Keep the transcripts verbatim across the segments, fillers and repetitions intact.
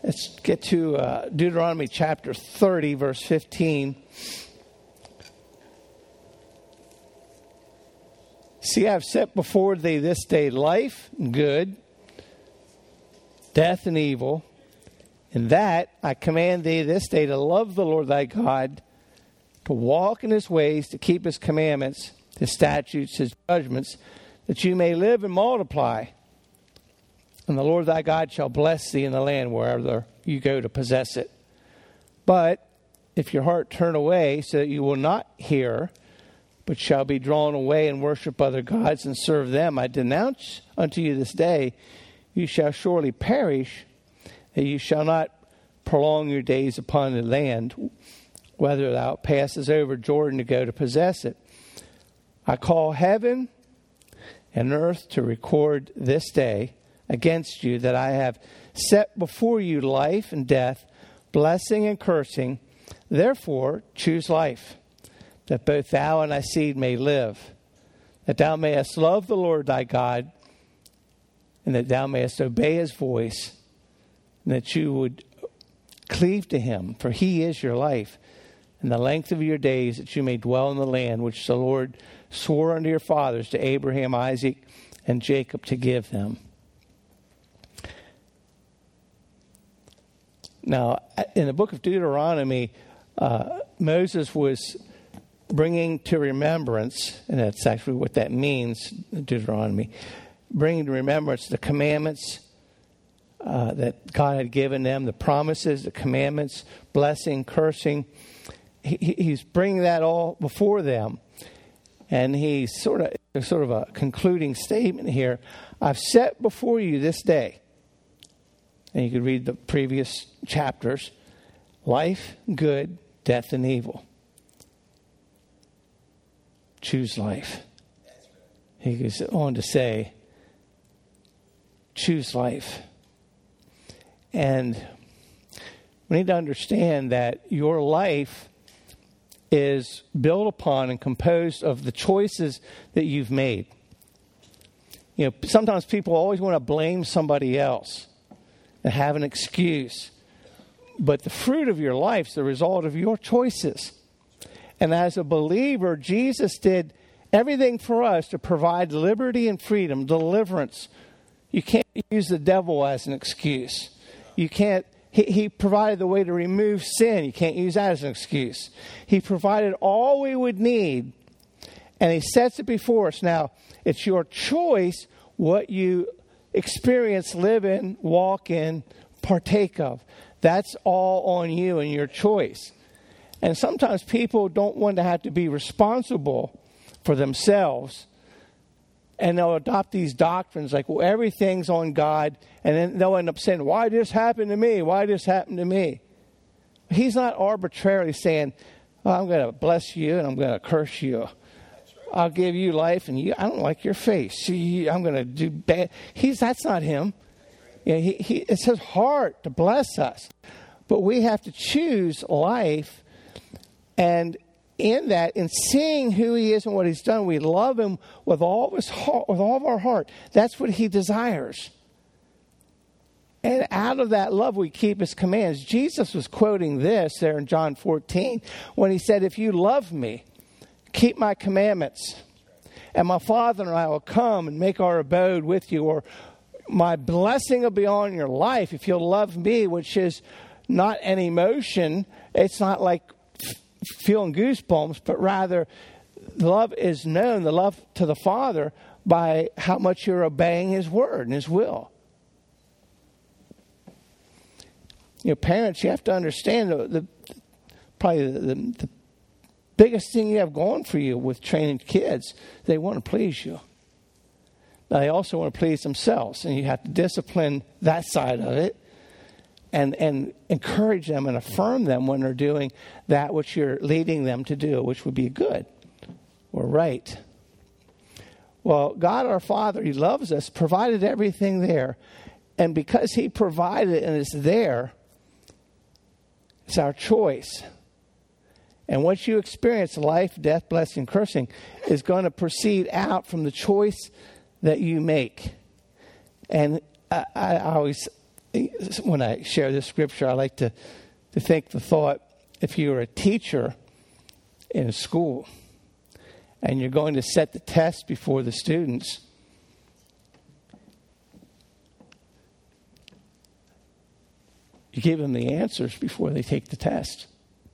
Let's get to uh, Deuteronomy chapter thirty, verse fifteen. See, I've set before thee this day life and good, death and evil. In that I command thee this day to love the Lord thy God, to walk in his ways, to keep his commandments, his statutes, his judgments, that you may live and multiply. And the Lord thy God shall bless thee in the land wherever you go to possess it. But if your heart turn away, so that you will not hear, but shall be drawn away and worship other gods and serve them, I denounce unto you this day, you shall surely perish, that you shall not prolong your days upon the land, whether thou passes over Jordan to go to possess it. I call heaven and earth to record this day against you, that I have set before you life and death, blessing and cursing. Therefore choose life, that both thou and thy seed may live, that thou mayest love the Lord thy God, and that thou mayest obey his voice, and that you would cleave to him, for he is your life, and the length of your days, that you may dwell in the land which the Lord swore unto your fathers, to Abraham, Isaac, and Jacob, to give them. Now, in the book of Deuteronomy, uh, Moses was bringing to remembrance, and that's actually what that means, Deuteronomy, bringing to remembrance the commandments uh, that God had given them, the promises, the commandments, blessing, cursing. He, he's bringing that all before them. And he's sort of, sort of a concluding statement here. I've set before you this day, and you could read the previous chapters, life, good, death, and evil. Choose life. He goes on to say, choose life. And we need to understand that your life is built upon and composed of the choices that you've made. You know, sometimes people always want to blame somebody else and have an excuse. But the fruit of your life is the result of your choices. And as a believer, Jesus did everything for us to provide liberty and freedom, deliverance. You can't use the devil as an excuse. You can't, he, he provided the way to remove sin. You can't use that as an excuse. He provided all we would need, and he sets it before us. Now, it's your choice what you experience, live in, walk in, partake of. That's all on you and your choice. And sometimes people don't want to have to be responsible for themselves. And they'll adopt these doctrines like, well, everything's on God. And then they'll end up saying, why did this happen to me? Why did this happen to me? He's not arbitrarily saying, oh, I'm going to bless you and I'm going to curse you. I'll give you life and you, I don't like your face. See, I'm going to do bad. He's, that's not him. You know, he, he, it's his heart to bless us. But we have to choose life. And in that, in seeing who he is and what he's done, we love him with all of his heart, with all of our heart. That's what he desires. And out of that love, we keep his commands. Jesus was quoting this there in John fourteen when he said, if you love me, keep my commandments, and my Father and I will come and make our abode with you, or my blessing will be on your life if you'll love me, which is not an emotion. It's not like feeling goosebumps, but rather love is known, the love to the Father, by how much you're obeying his word and his will. You know, parents, you have to understand the, the probably the, the, the biggest thing you have going for you with training kids, they want to please you. Now, they also want to please themselves, and you have to discipline that side of it. And, and encourage them and affirm them when they're doing that which you're leading them to do, which would be good or right. Well, God our Father, he loves us, provided everything there. And because he provided it and it's there, it's our choice. And what you experience, life, death, blessing, cursing, is going to proceed out from the choice that you make. And I, I always when I share this scripture, I like to, to think the thought, if you were a teacher in a school and you're going to set the test before the students, you give them the answers before they take the test.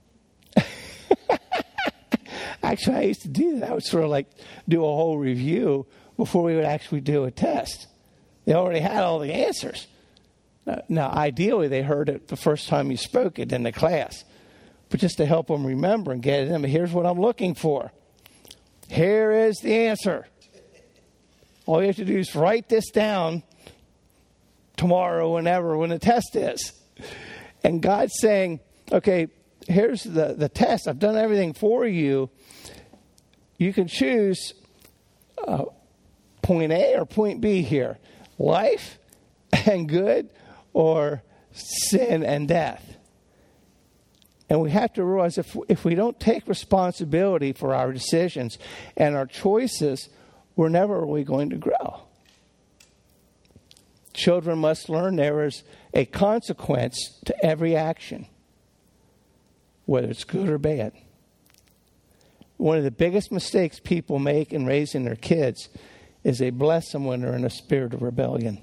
Actually, I used to do that. I would sort of like do a whole review before we would actually do a test. They already had all the answers. Now, now, ideally, they heard it the first time you spoke it in the class. But just to help them remember and get it in, here's what I'm looking for. Here is the answer. All you have to do is write this down tomorrow, whenever, when the test is. And God's saying, okay, here's the, the test. I've done everything for you. You can choose uh, point A or point B here. Life and good, or sin and death. And we have to realize if, if we don't take responsibility for our decisions and our choices, we're never really going to grow. Children must learn there is a consequence to every action, whether it's good or bad. One of the biggest mistakes people make in raising their kids is they bless them when they're in a spirit of rebellion.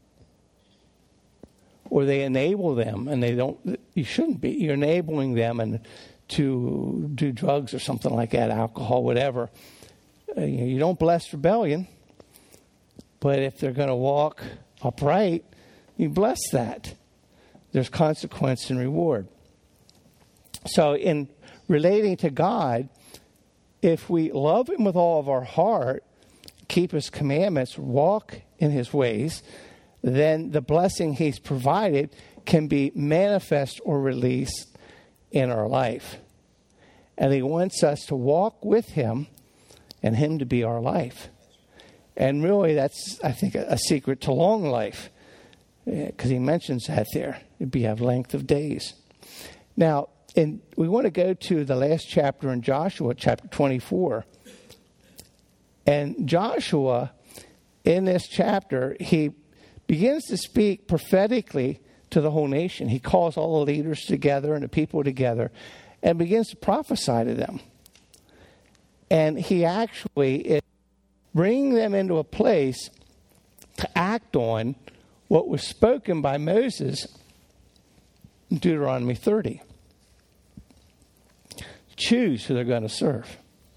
Or they enable them, and they don't, you shouldn't be. You're enabling them and to do drugs or something like that, alcohol, whatever. Uh, you know, you don't bless rebellion, but if they're going to walk upright, you bless that. There's consequence and reward. So in relating to God, if we love him with all of our heart, keep his commandments, walk in his ways, then the blessing he's provided can be manifest or released in our life. And he wants us to walk with him and him to be our life. And really, that's, I think, a, a secret to long life, because he mentions that there. It'd be of length of days. Now, in, we want to go to the last chapter in Joshua, chapter twenty-four. And Joshua, in this chapter, he begins to speak prophetically to the whole nation. He calls all the leaders together and the people together and begins to prophesy to them. And he actually is bringing them into a place to act on what was spoken by Moses in Deuteronomy thirty. Choose who they're going to serve.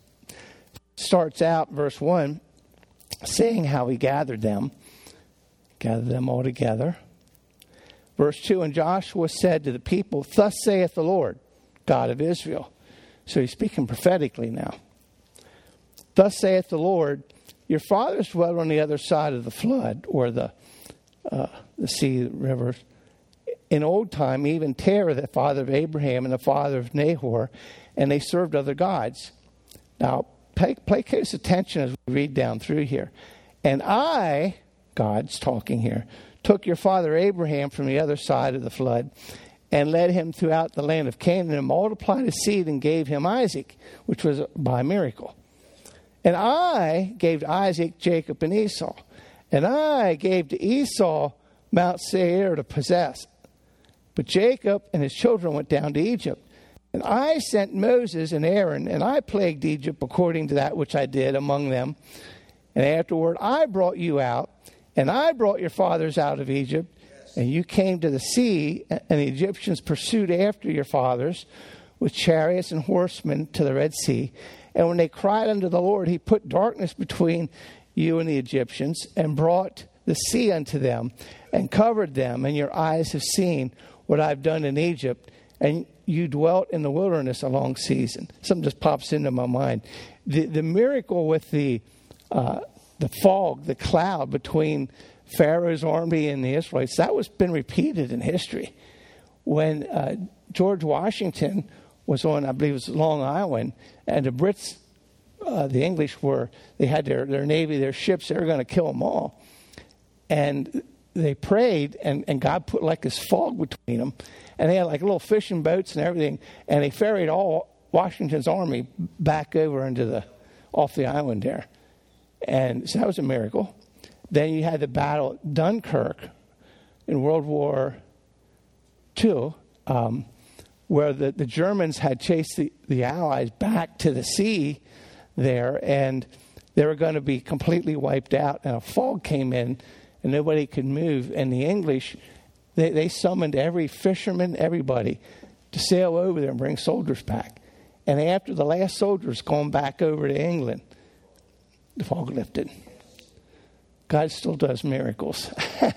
Starts out, verse one, saying how he gathered them. Gathered them all together. Verse two, and Joshua said to the people, thus saith the Lord, God of Israel. So he's speaking prophetically now. Thus saith the Lord, your fathers dwelt on the other side of the flood, or the uh, the sea, the rivers. In old time, even Terah, the father of Abraham and the father of Nahor, and they served other gods. Now, pay, pay close attention as we read down through here. And I, God's talking here, took your father Abraham from the other side of the flood and led him throughout the land of Canaan and multiplied his seed and gave him Isaac, which was by miracle. And I gave to Isaac Jacob and Esau. And I gave to Esau Mount Seir to possess. But Jacob and his children went down to Egypt. And I sent Moses and Aaron, and I plagued Egypt according to that which I did among them. And afterward I brought you out, and I brought your fathers out of Egypt. Yes. And you came to the sea, and the Egyptians pursued after your fathers with chariots and horsemen to the Red Sea. And when they cried unto the Lord, he put darkness between you and the Egyptians, and brought the sea unto them, and covered them. And your eyes have seen what I've done in Egypt, and you dwelt in the wilderness a long season. Something just pops into my mind. The the miracle with the uh, the fog, the cloud between Pharaoh's army and the Israelites, that was been repeated in history. When uh, George Washington was on, I believe it was Long Island, and the Brits, uh, the English were, they had their, their navy, their ships, they were going to kill them all. And they prayed, and, and God put like this fog between them. And they had like little fishing boats and everything. And they ferried all Washington's army back over into the, off the island there. And so that was a miracle. Then you had the battle at Dunkirk. in World War Two, um, where the, the Germans had chased the, the Allies back to the sea there, and they were going to be completely wiped out, and a fog came in, and nobody could move. And the English, they, they summoned every fisherman, everybody, to sail over there and bring soldiers back. And after the last soldier's gone back over to England, the fog lifted. God still does miracles.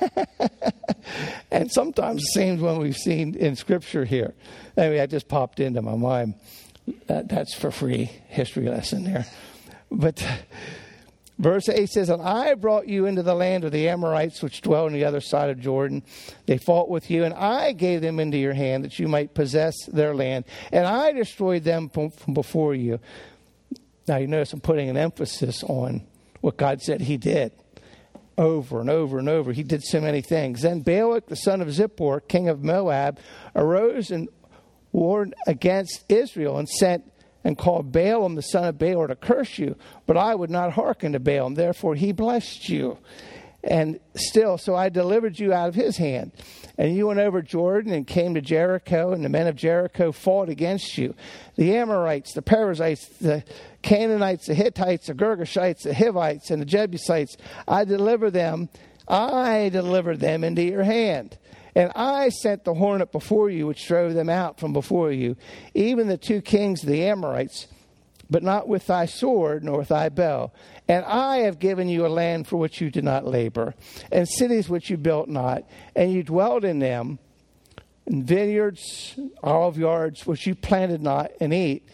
And sometimes the same one we've seen in Scripture here. I mean, that just popped into my mind. That, that's for free history lesson there. But verse eight says, and I brought you into the land of the Amorites, which dwell on the other side of Jordan. They fought with you, and I gave them into your hand that you might possess their land. And I destroyed them from, from before you. Now, you notice I'm putting an emphasis on what God said he did. Over and over and over. He did so many things. Then Balak, the son of Zippor, king of Moab, arose and warred against Israel and sent and called Balaam, the son of Beor, to curse you. But I would not hearken to Balaam. Therefore he blessed you. And still, so I delivered you out of his hand. And you went over Jordan and came to Jericho, and the men of Jericho fought against you. The Amorites, the Perizzites, the Canaanites, the Hittites, the Girgashites, the Hivites, and the Jebusites, I delivered them, I delivered them into your hand. And I sent the hornet before you, which drove them out from before you, even the two kings of the Amorites, but not with thy sword nor with thy bow. And I have given you a land for which you did not labor, and cities which you built not, and you dwelled in them, and vineyards, olive yards, which you planted not and eat.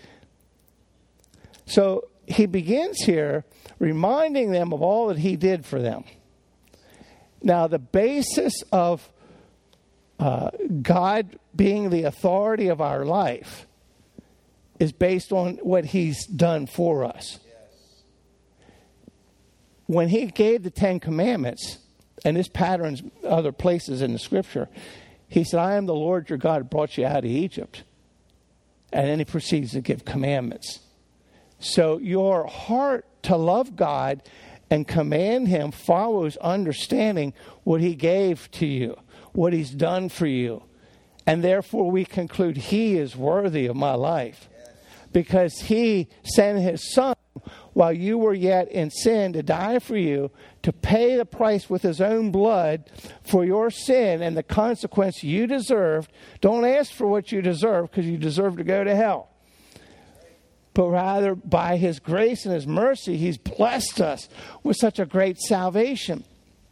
So he begins here reminding them of all that he did for them. Now, the basis of uh, God being the authority of our life is based on what he's done for us. Yes. When he gave the Ten Commandments, and this pattern's other places in the Scripture, he said, I am the Lord your God who brought you out of Egypt. And then he proceeds to give commandments. So your heart to love God and command him follows understanding what he gave to you, what he's done for you. And therefore we conclude he is worthy of my life. Because he sent his son while you were yet in sin to die for you, to pay the price with his own blood for your sin and the consequence you deserved. Don't ask for what you deserve, because you deserve to go to hell. But rather, by his grace and his mercy, he's blessed us with such a great salvation.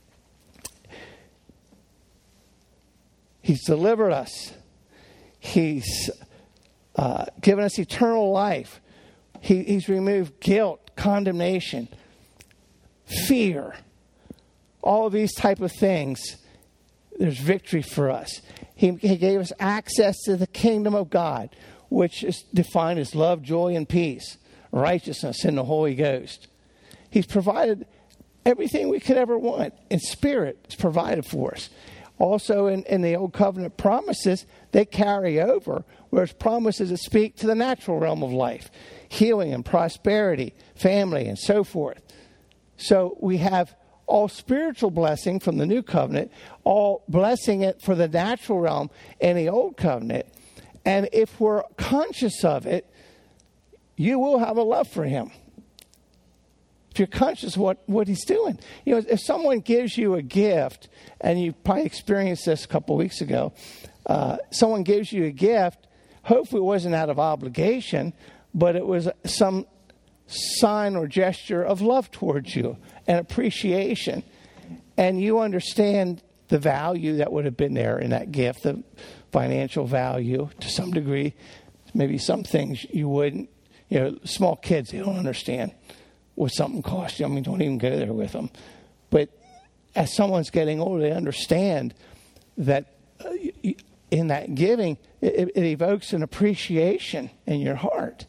He's delivered us. He's uh, given us eternal life. He, he's removed guilt, condemnation, fear, all of these type of things. There's victory for us. He, he gave us access to the kingdom of God, which is defined as love, joy, and peace, righteousness in the Holy Ghost. He's provided everything we could ever want. In spirit, it's provided for us. Also, in, in the Old Covenant promises, they carry over, whereas promises that speak to the natural realm of life, healing and prosperity, family, and so forth. So we have all spiritual blessing from the New Covenant, all blessing it for the natural realm in the Old Covenant. And if we're conscious of it, you will have a love for him. If you're conscious of what, what he's doing. You know, if someone gives you a gift, and you probably experienced this a couple of weeks ago, uh, someone gives you a gift, hopefully it wasn't out of obligation, but it was some sign or gesture of love towards you and appreciation. And you understand the value that would have been there in that gift, the financial value to some degree. Maybe some things you wouldn't. You know, small kids, they don't understand what something costs you. I mean, don't even go there with them. But as someone's getting older, they understand that uh, in that giving, it, it evokes an appreciation in your heart.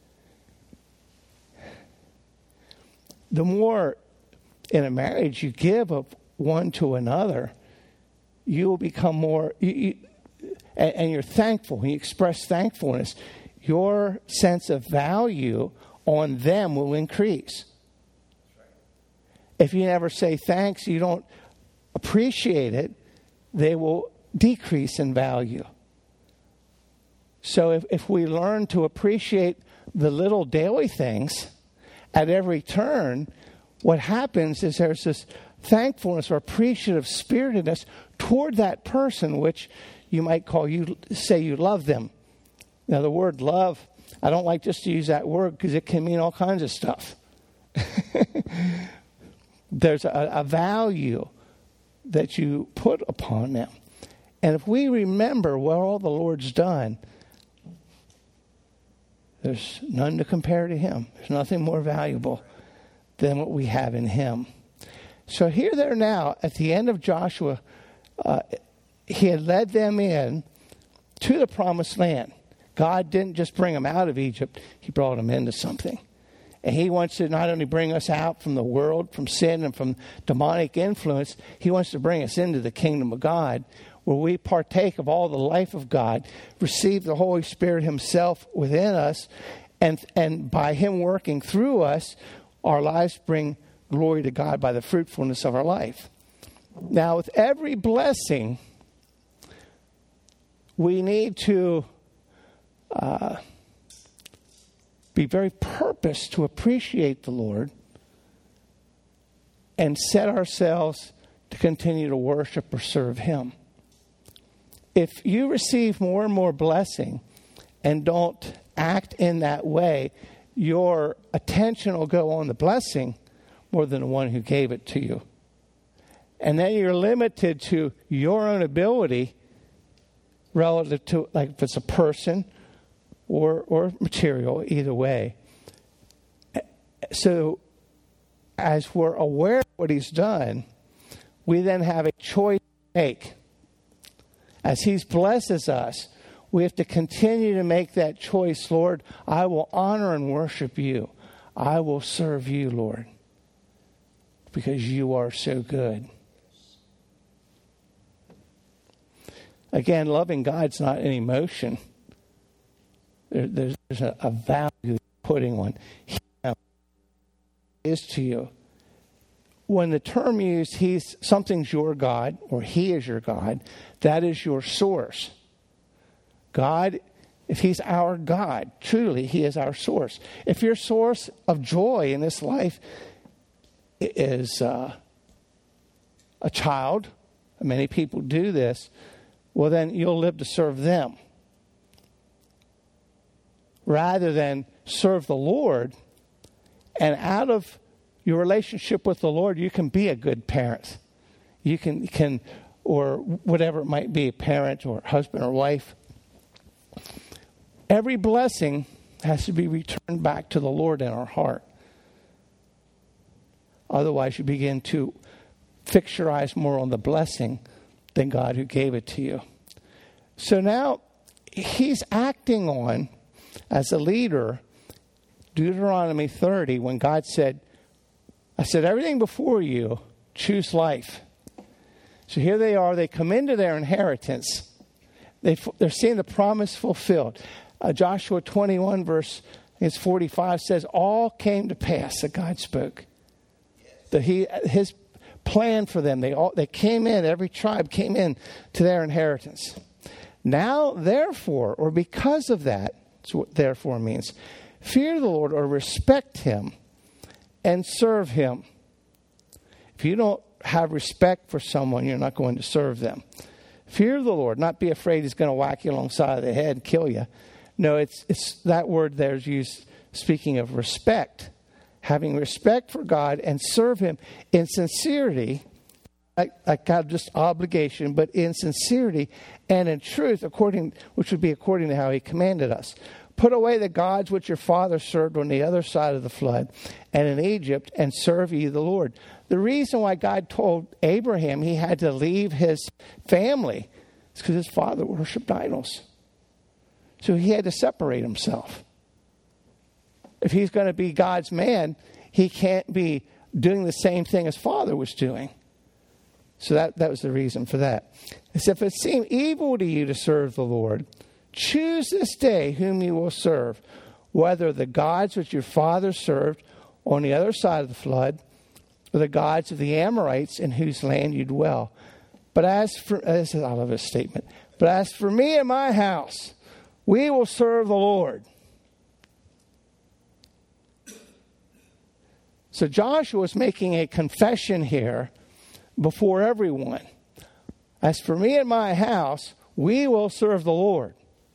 The more in a marriage you give of one to another, you will become more, you, you, and, and you're thankful. You express thankfulness. Your sense of value on them will increase. If you never say thanks, you don't appreciate it, they will decrease in value. So if, if we learn to appreciate the little daily things at every turn, what happens is there's this thankfulness or appreciative spirit in us toward that person, which you might call you, say you love them. Now, the word love, I don't like just to use that word because it can mean all kinds of stuff. There's a, a value that you put upon them. And if we remember what all the Lord's done, there's none to compare to him. There's nothing more valuable than what we have in him. So here they're now at the end of Joshua. Uh, he had led them in to the promised land. God didn't just bring them out of Egypt. He brought them into something. And he wants to not only bring us out from the world, from sin and from demonic influence, he wants to bring us into the kingdom of God, where we partake of all the life of God, receive the Holy Spirit himself within us, and, and by him working through us, our lives bring glory to God by the fruitfulness of our life. Now, with every blessing, we need to uh, be very purposed to appreciate the Lord and set ourselves to continue to worship or serve him. If you receive more and more blessing and don't act in that way, your attention will go on the blessing more than the one who gave it to you. And then you're limited to your own ability relative to, like if it's a person or or material, either way. So as we're aware of what he's done, we then have a choice to make. As he blesses us, we have to continue to make that choice. Lord, I will honor and worship you. I will serve you, Lord, because you are so good. Again, loving God's not an emotion. There, there's, there's a, a value putting on. He is to you. When the term used, he's something's your God or he is your God, that is your source. God, if he's our God, truly he is our source. If your source of joy in this life is uh, a child, many people do this, well then you'll live to serve them. Rather than serve the Lord, and out of your relationship with the Lord, you can be a good parent. You can, can, or whatever it might be, parent or husband or wife. Every blessing has to be returned back to the Lord in our heart. Otherwise, you begin to fix your eyes more on the blessing than God who gave it to you. So now he's acting on, as a leader, Deuteronomy thirty, when God said, I said, everything before you, choose life. So here they are. They come into their inheritance. They, they're seeing the promise fulfilled. Uh, Joshua twenty-one, verse it's forty-five, says, all came to pass that God spoke. That he, his plan for them, they all they came in, every tribe came in to their inheritance. Now, therefore, or because of that, that's what therefore means, fear the Lord or respect him and serve him. If you don't have respect for someone, you're not going to serve them. Fear the Lord, not be afraid he's going to whack you alongside of the head and kill you. No, it's it's that word there is used speaking of respect. Having respect for God and serve him in sincerity, like, like God just obligation, but in sincerity and in truth, according which would be according to how he commanded us. Put away the gods which your father served on the other side of the flood and in Egypt, and serve ye the Lord. The reason why God told Abraham he had to leave his family is because his father worshipped idols. So he had to separate himself. If he's going to be God's man, he can't be doing the same thing his father was doing. So that, that was the reason for that. It said, if it seem evil to you to serve the Lord, choose this day whom you will serve, whether the gods which your father served on the other side of the flood, or the gods of the Amorites in whose land you dwell. But as for, this is, I love this statement. But as for me and my house, we will serve the Lord. So Joshua is making a confession here before everyone. As for me and my house, we will serve the Lord.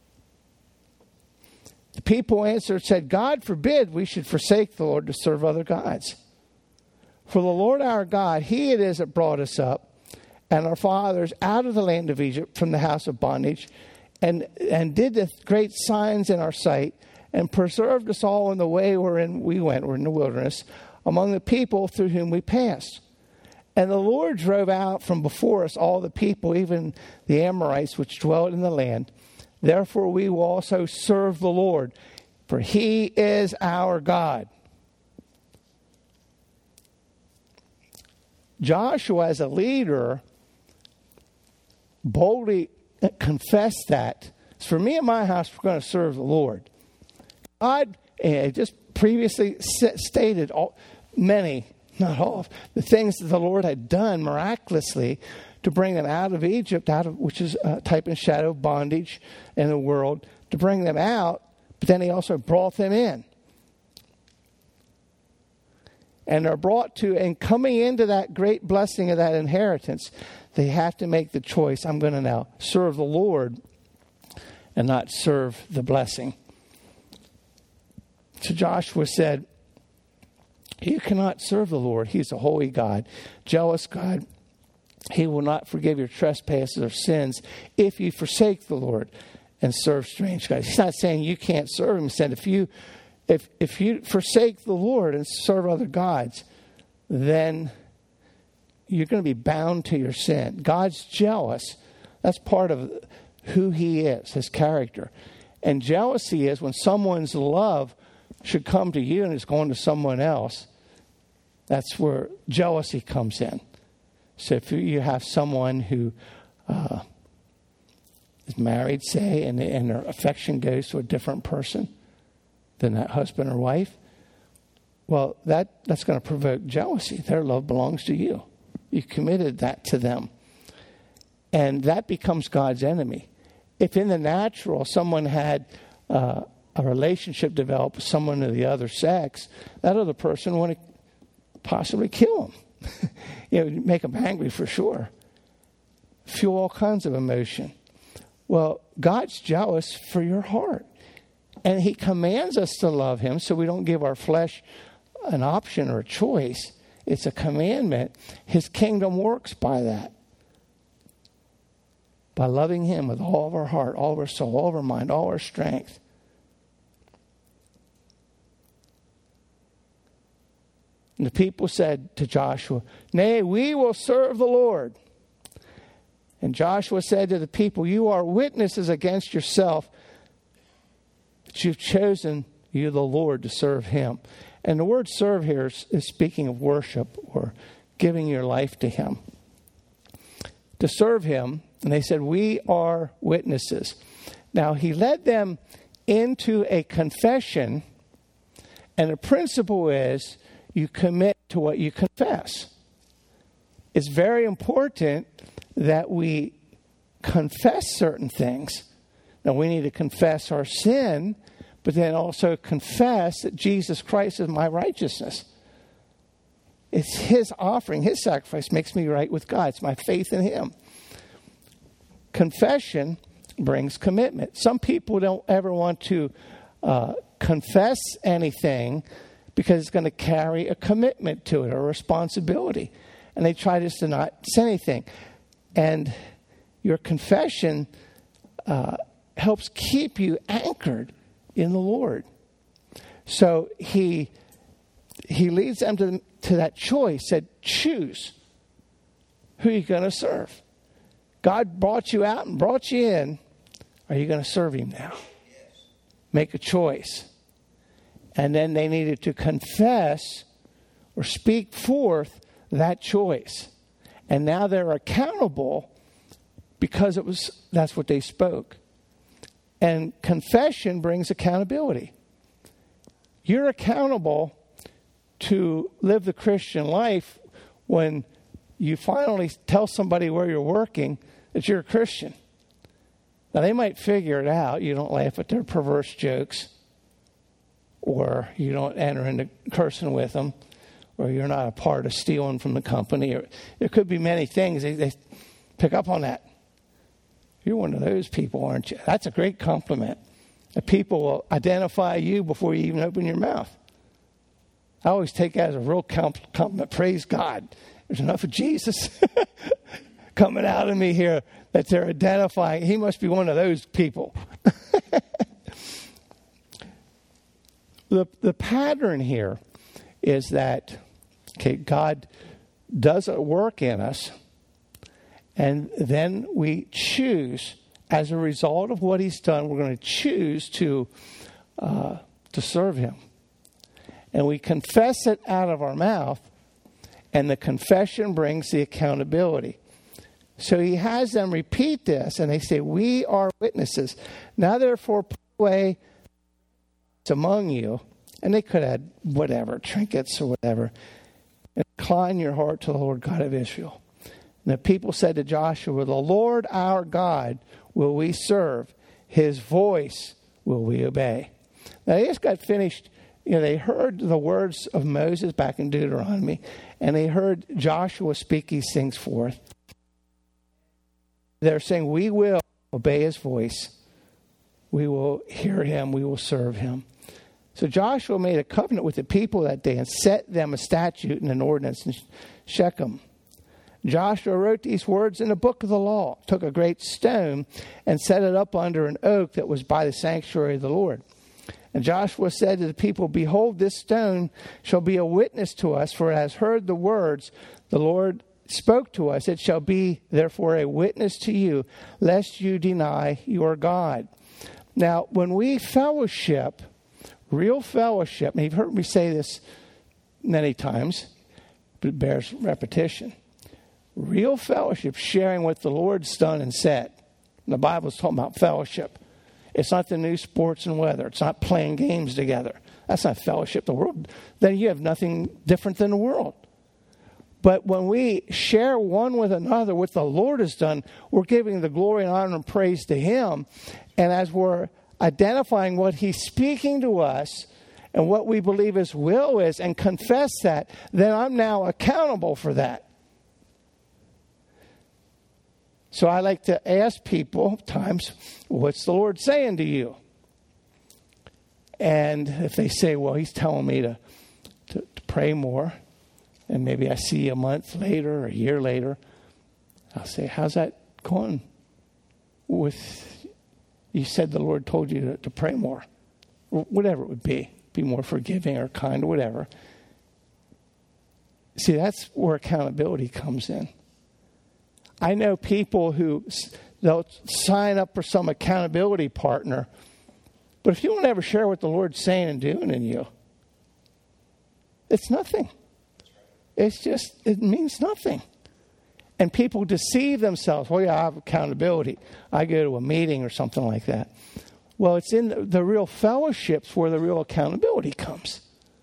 The people answered, said, God forbid we should forsake the Lord to serve other gods. For the Lord our God, he it is that brought us up and our fathers out of the land of Egypt from the house of bondage, and, and did the great signs in our sight, and preserved us all in the way wherein we went, or in the wilderness, among the people through whom we passed. And the Lord drove out from before us all the people, even the Amorites which dwelt in the land. Therefore we will also serve the Lord, for he is our God. Joshua, as a leader, boldly confessed that. For me and my house, we're going to serve the Lord. God uh, just previously stated all, many, not all, the things that the Lord had done miraculously to bring them out of Egypt, out of which is a type and shadow of bondage in the world, to bring them out, but then he also brought them in. And they're brought to, and coming into that great blessing of that inheritance, they have to make the choice, I'm going to now serve the Lord and not serve the blessing. So Joshua said, you cannot serve the Lord. He's a holy God, jealous God. He will not forgive your trespasses or sins if you forsake the Lord and serve strange gods. He's not saying you can't serve him. He said if you if if you forsake the Lord and serve other gods, then you're going to be bound to your sin. God's jealous. That's part of who he is, his character. And jealousy is when someone's love should come to you and it's going to someone else. That's where jealousy comes in. So if you have someone who uh, is married, say, and, and their affection goes to a different person than that husband or wife, well, that, that's going to provoke jealousy. Their love belongs to you. You committed that to them. And that becomes God's enemy. If in the natural someone had uh, a relationship develop with someone of the other sex, that other person would possibly kill them. You know, make them angry for sure. Fuel all kinds of emotion. Well, God's jealous for your heart. And he commands us to love him so we don't give our flesh an option or a choice. It's a commandment. His kingdom works by that. By loving him with all of our heart, all of our soul, all of our mind, all our strength. And the people said to Joshua, nay, we will serve the Lord. And Joshua said to the people, you are witnesses against yourself that you've chosen you, the Lord, to serve him. And the word serve here is, is speaking of worship or giving your life to him. To serve him, and they said, we are witnesses. Now, he led them into a confession, and the principle is you commit to what you confess. It's very important that we confess certain things. Now, we need to confess our sin, but then also confess that Jesus Christ is my righteousness. It's his offering, his sacrifice makes me right with God. It's my faith in him. Confession brings commitment. Some people don't ever want to uh, confess anything because it's going to carry a commitment to it or a responsibility. And they try just to not say anything. And your confession uh, helps keep you anchored in the Lord. So he he leads them to, to that choice, said, choose who you're going to serve. God brought you out and brought you in. Are you going to serve him now? Yes. Make a choice. And then they needed to confess or speak forth that choice. And now they're accountable because it was that's what they spoke. And confession brings accountability. You're accountable to live the Christian life when you finally tell somebody where you're working that you're a Christian. Now, they might figure it out. You don't laugh at their perverse jokes, or you don't enter into cursing with them, or you're not a part of stealing from the company. Or there could be many things. They, they pick up on that. You're one of those people, aren't you? That's a great compliment. That people will identify you before you even open your mouth. I always take that as a real compliment. Praise God. There's enough of Jesus coming out of me here that they're identifying. He must be one of those people. the the pattern here is that, okay, God does a work in us, and then we choose, as a result of what he's done, we're going to choose to uh, to serve him. And we confess it out of our mouth, and the confession brings the accountability. So he has them repeat this, and they say, we are witnesses. Now therefore put away among you, and they could add whatever, trinkets or whatever, and incline your heart to the Lord God of Israel. And the people said to Joshua, the Lord our God will we serve. His voice will we obey. Now they just got finished. You know, they heard the words of Moses back in Deuteronomy, and they heard Joshua speak these things forth. They're saying, we will obey his voice. We will hear him. We will serve him. So Joshua made a covenant with the people that day and set them a statute and an ordinance in Shechem. Joshua wrote these words in the book of the law, took a great stone and set it up under an oak that was by the sanctuary of the Lord. And Joshua said to the people, behold, this stone shall be a witness to us, for it has heard the words the Lord spoke to us. It shall be, therefore, a witness to you, lest you deny your God. Now, when we fellowship, real fellowship, and you've heard me say this many times, but it bears repetition. Real fellowship, sharing what the Lord's done and said. And the Bible's talking about fellowship. It's not the new sports and weather. It's not playing games together. That's not fellowship. The world, then you have nothing different than the world. But when we share one with another what the Lord has done, we're giving the glory and honor and praise to him. And as we're identifying what he's speaking to us and what we believe his will is and confess that, then I'm now accountable for that. So I like to ask people times, what's the Lord saying to you? And if they say, well, he's telling me to, to, to pray more, and maybe I see a month later or a year later, I'll say, how's that going with, you said the Lord told you to, to pray more, or whatever it would be, be more forgiving or kind or whatever. See, that's where accountability comes in. I know people who, they'll sign up for some accountability partner, but if you don't ever share what the Lord's saying and doing in you, it's nothing. It's just, it means nothing. And people deceive themselves. Well, yeah, I have accountability. I go to a meeting or something like that. Well, it's in the, the real fellowships where the real accountability comes.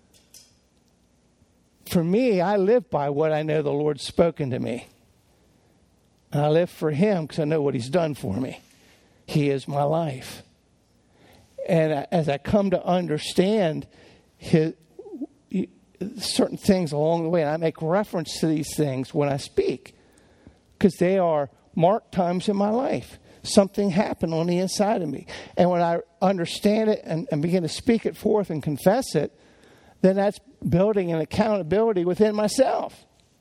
For me, I live by what I know the Lord's spoken to me. And I live for him because I know what he's done for me. He is my life. And as I come to understand his, certain things along the way, and I make reference to these things when I speak, because they are marked times in my life. Something happened on the inside of me. And when I understand it and, and begin to speak it forth and confess it, then that's building an accountability within myself.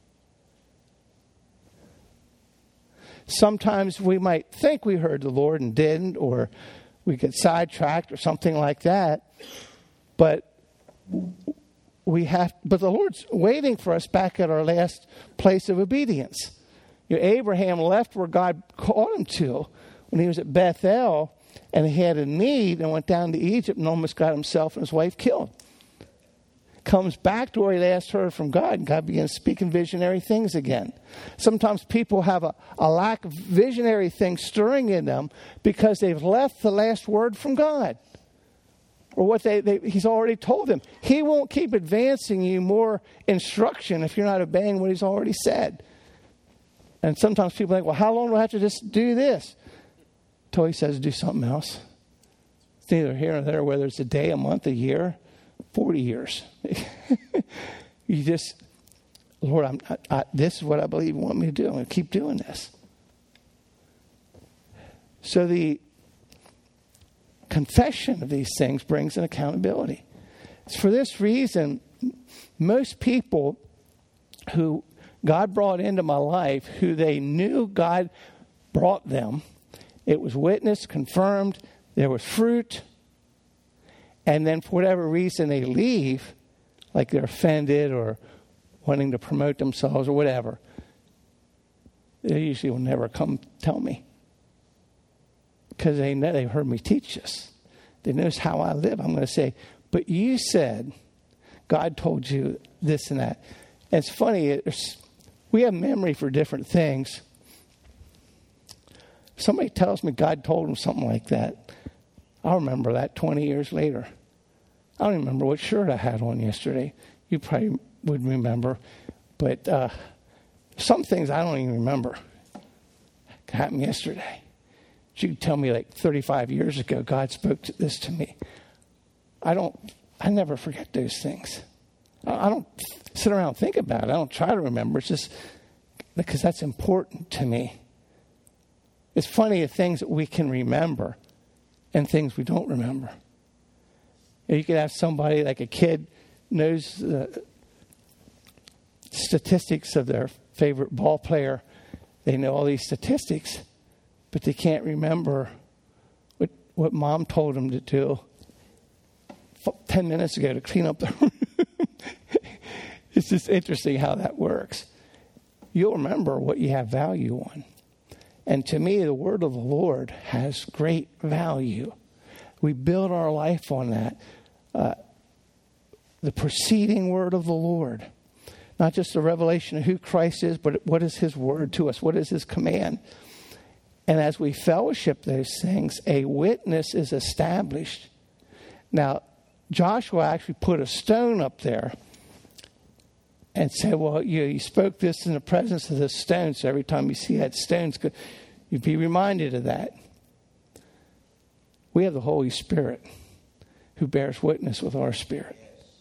Sometimes we might think we heard the Lord and didn't, or we get sidetracked or something like that. But we have, but the Lord's waiting for us back at our last place of obedience. You know, Abraham left where God called him to when he was at Bethel, and he had a need and went down to Egypt and almost got himself and his wife killed. Comes back to where he last heard from God, and God begins speaking visionary things again. Sometimes people have a, a lack of visionary things stirring in them because they've left the last word from God. Or what they, they he's already told them. He won't keep advancing you more instruction if you're not obeying what he's already said. And sometimes people think, well, how long do I have to just do this? Until he says, do something else. It's neither here nor there, whether it's a day, a month, a year, forty years. You just, Lord, I'm, I, I, this is what I believe you want me to do. I'm going to keep doing this. So the confession of these things brings an accountability. It's for this reason, most people who God brought into my life, who they knew God brought them, it was witnessed, confirmed, there was fruit, and then for whatever reason they leave, like they're offended or wanting to promote themselves or whatever, they usually will never come tell me. Because they know they've heard me teach this. They know how I live. I'm going to say, but you said God told you this and that. And it's funny, it's, we have memory for different things. If somebody tells me God told them something like that, I'll remember that twenty years later. I don't even remember what shirt I had on yesterday. You probably would remember. But uh, some things I don't even remember. It happened yesterday. You could tell me like thirty-five years ago, God spoke to this to me. I don't, I never forget those things. I don't sit around and think about it. I don't try to remember. It's just because that's important to me. It's funny the things that we can remember and things we don't remember. You could have somebody like a kid knows the statistics of their favorite ball player. They know all these statistics, but they can't remember what what mom told them to do ten minutes ago to clean up the room. It's just interesting how that works. You'll remember what you have value on. And to me, the word of the Lord has great value. We build our life on that. Uh, the preceding word of the Lord. Not just the revelation of who Christ is, but what is his word to us? What is his command? And as we fellowship those things, a witness is established. Now, Joshua actually put a stone up there and said, well, you, you spoke this in the presence of the stone, so every time you see that stone, you'd be reminded of that. We have the Holy Spirit who bears witness with our spirit.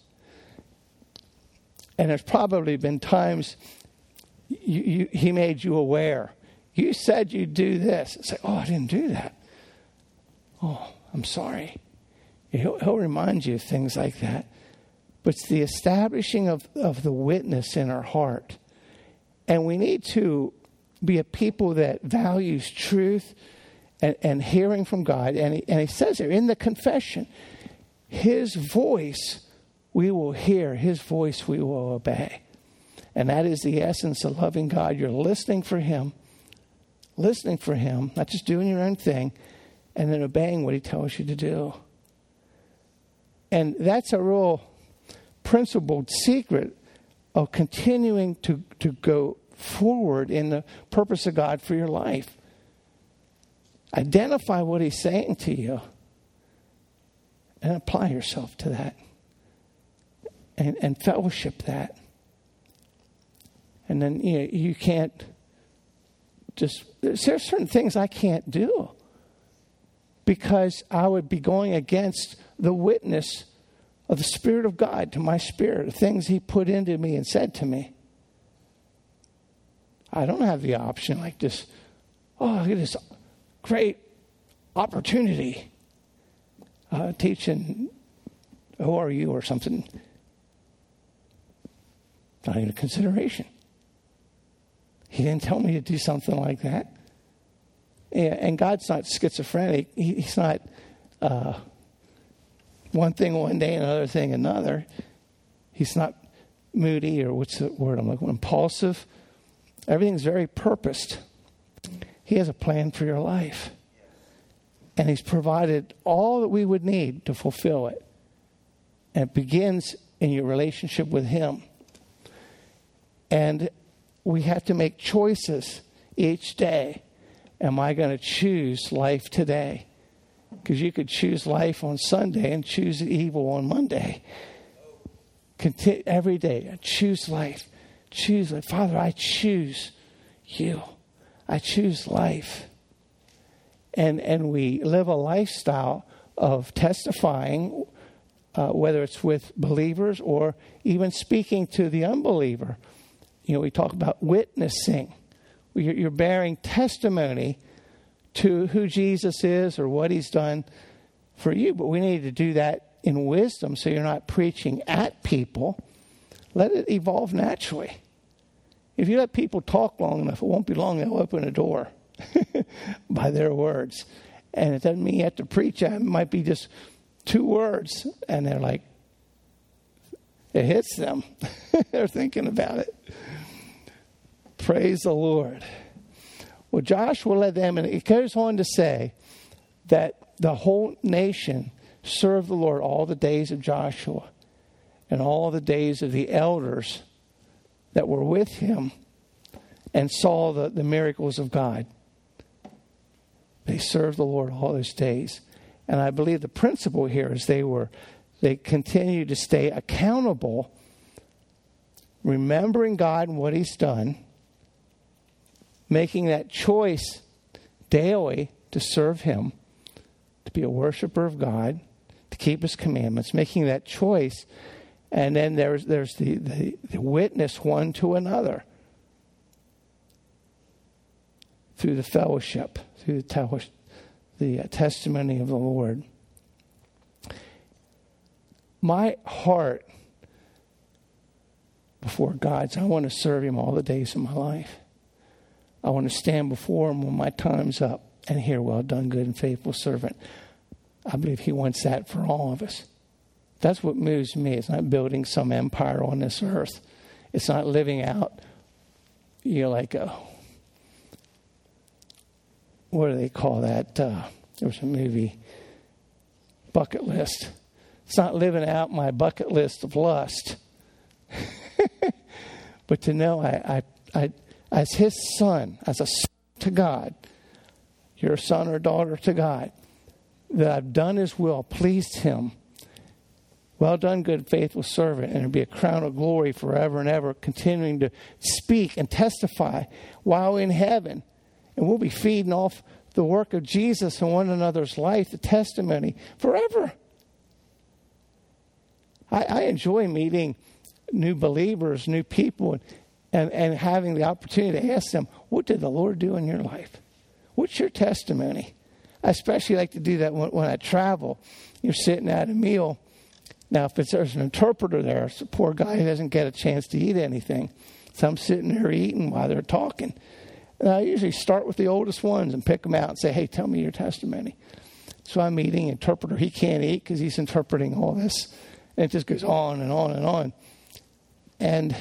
And there's probably been times you, you, he made you aware. You said you'd do this. Say, oh, I didn't do that. Oh, I'm sorry. He'll, he'll remind you of things like that. But it's the establishing of, of the witness in our heart. And we need to be a people that values truth and, and hearing from God. And he, and he says there in the confession, his voice we will hear, his voice we will obey. And that is the essence of loving God. You're listening for him, listening for him, not just doing your own thing, and then obeying what he tells you to do. And that's a real principled secret of continuing to, to go forward in the purpose of God for your life. Identify what he's saying to you and apply yourself to that. And, and fellowship that. And then you know, you can't just, there's certain things I can't do because I would be going against the witness of the Spirit of God to my spirit, the things he put into me and said to me. I don't have the option like this, oh, look at this great opportunity uh, teaching O R U or something. Not even a consideration. He didn't tell me to do something like that. Yeah, and God's not schizophrenic. He, he's not uh, one thing one day and another thing another. He's not moody or what's the word I'm looking for? Impulsive. Everything's very purposed. He has a plan for your life. And he's provided all that we would need to fulfill it. And it begins in your relationship with him. And we have to make choices each day. Am I going to choose life today? Because you could choose life on Sunday and choose evil on Monday. Conti- every day, I choose life. Choose life. Father, I choose you. I choose life. And and we live a lifestyle of testifying, uh, whether it's with believers or even speaking to the unbeliever. You know, we talk about witnessing. You're, you're bearing testimony to who Jesus is or what he's done for you. But we need to do that in wisdom so you're not preaching at people. Let it evolve naturally. If you let people talk long enough, it won't be long they'll open a door by their words. And it doesn't mean you have to preach. It might be just two words. And they're like, it hits them. They're thinking about it. Praise the Lord. Well, Joshua led them, and it goes on to say that the whole nation served the Lord all the days of Joshua and all the days of the elders that were with him and saw the, the miracles of God. They served the Lord all those days. And I believe the principle here is they were, they continued to stay accountable, remembering God and what he's done, making that choice daily to serve him, to be a worshiper of God, to keep his commandments, making that choice. And then there's there's the, the, the witness one to another through the fellowship, through the, tel- the uh, testimony of the Lord. My heart before God is I want to serve him all the days of my life. I want to stand before him when my time's up and hear, well done, good and faithful servant. I believe he wants that for all of us. That's what moves me. It's not building some empire on this earth. It's not living out, you know, like a, what do they call that? Uh, there was a movie, bucket list. It's not living out my bucket list of lust. But to know I, I, I, as his son, as a son to God, you're a son or daughter to God, that I've done his will, pleased him. Well done, good, faithful servant. And it'll be a crown of glory forever and ever, continuing to speak and testify while in heaven. And we'll be feeding off the work of Jesus in one another's life, the testimony, forever. I, I enjoy meeting new believers, new people, and, and, and having the opportunity to ask them, what did the Lord do in your life? What's your testimony? I especially like to do that when, when I travel. You're sitting at a meal. Now, if it's, there's an interpreter there, it's a poor guy who doesn't get a chance to eat anything. So I'm sitting there eating while they're talking. And I usually start with the oldest ones and pick them out and say, hey, tell me your testimony. So I'm eating, interpreter, he can't eat because he's interpreting all this. And it just goes on and on and on. And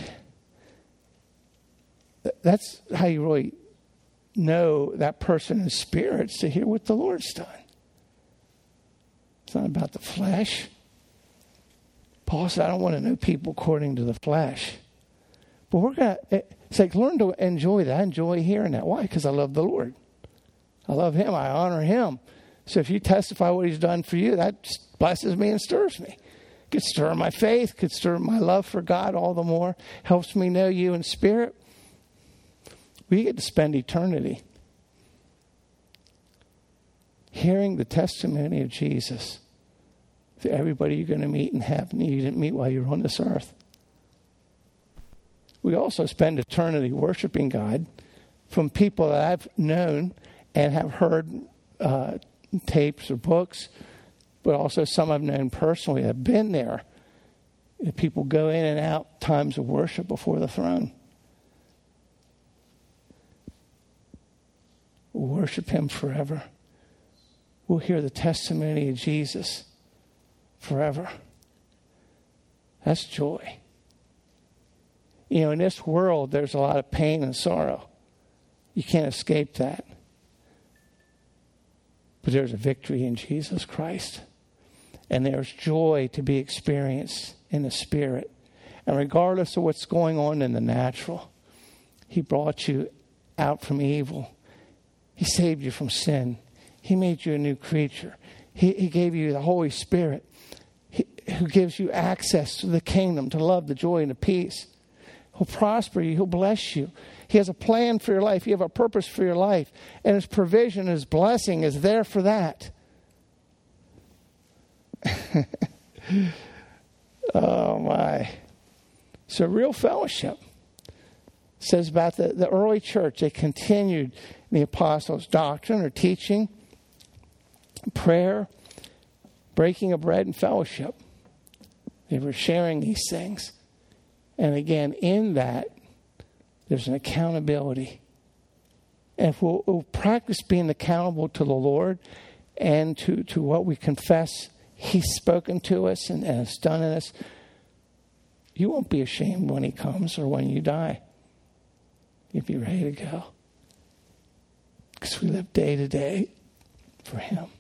that's how you really know that person is spirits, to hear what the Lord's done. It's not about the flesh. Paul said, I don't want to know people according to the flesh. But we're going to, it's like, learn to enjoy that. I enjoy hearing that. Why? Because I love the Lord. I love him. I honor him. So if you testify what he's done for you, that blesses me and stirs me. Could stir my faith, could stir my love for God all the more. Helps me know you in spirit. We get to spend eternity hearing the testimony of Jesus to everybody you're going to meet in heaven you didn't meet while you were on this earth. We also spend eternity worshiping God from people that I've known and have heard uh, tapes or books, but also some I've known personally that have been there. People go in and out times of worship before the throne. We'll worship him forever. We'll hear the testimony of Jesus forever. That's joy. You know, in this world, there's a lot of pain and sorrow. You can't escape that. But there's a victory in Jesus Christ. And there's joy to be experienced in the Spirit. And regardless of what's going on in the natural, he brought you out from evil. He saved you from sin. He made you a new creature. He, he gave you the Holy Spirit, he, who gives you access to the kingdom, to love, the joy, and the peace. He'll prosper you. He'll bless you. He has a plan for your life. You have a purpose for your life. And His provision, His blessing is there for that. Oh, my. So real fellowship. It says about the, the early church, they continued the apostles' doctrine or teaching, prayer, breaking of bread, and fellowship. They were sharing these things. And again, in that, there's an accountability. And if we'll, we'll practice being accountable to the Lord and to, to what we confess He's spoken to us and, and has done in us, you won't be ashamed when He comes or when you die. You'll be ready to go. Because we live day to day for Him.